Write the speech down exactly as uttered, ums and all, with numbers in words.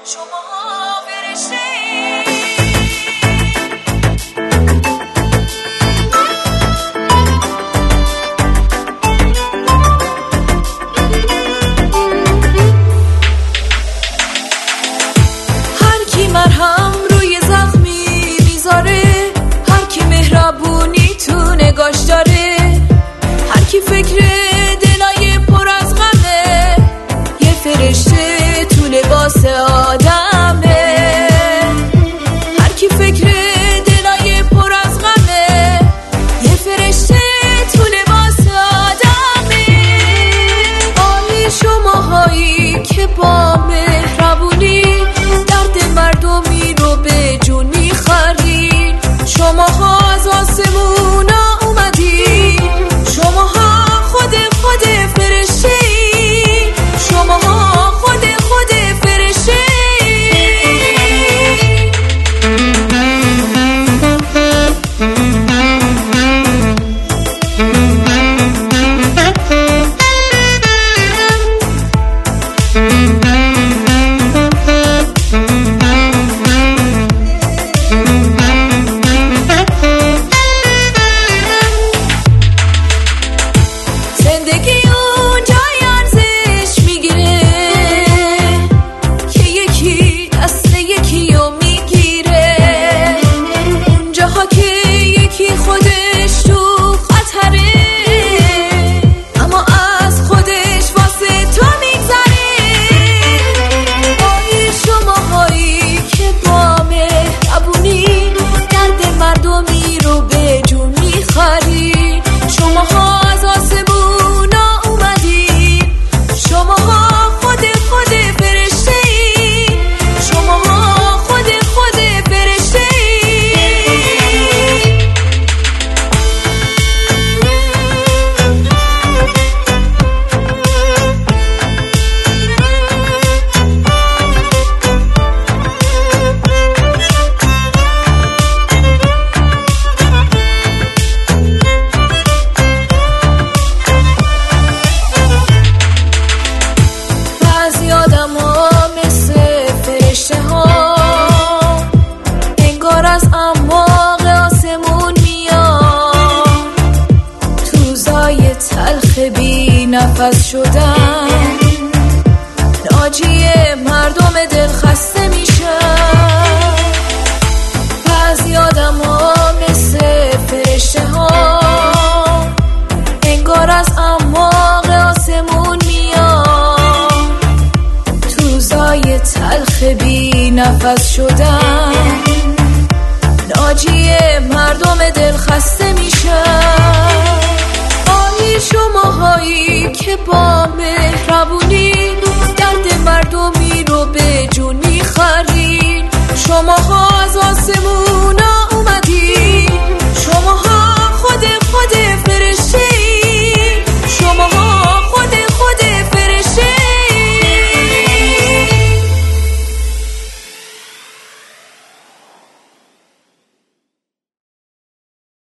شما فرشته هر کی مرهم روی زخمی میذاره، هر کی مهربونی تو نگاش داره، هر کی فکر دلای پر از غمه، یه فرشته تو لباس آدمه. هر کی فکر دلای پر از غمه، یه فرشته تو لباس آدمه. آلی شماهایی که با مهربونی درد مردمی رو به جون میخرین، شماها از آسمونا اومدین، شماها خود خود فرشته ای، شماها خود خود فرشته نفس شدن، ناجی مردم دل خسته میشن. بعضی آدم ها مثل فرشته ها، انگار از اعماق آسمون میان، توزای تلخ بی نفس شدن، ناجی مردم دل خسته میشن. شماهایی که با مهربونی درد مردمی رو به جون میخرین، شماها از آسمون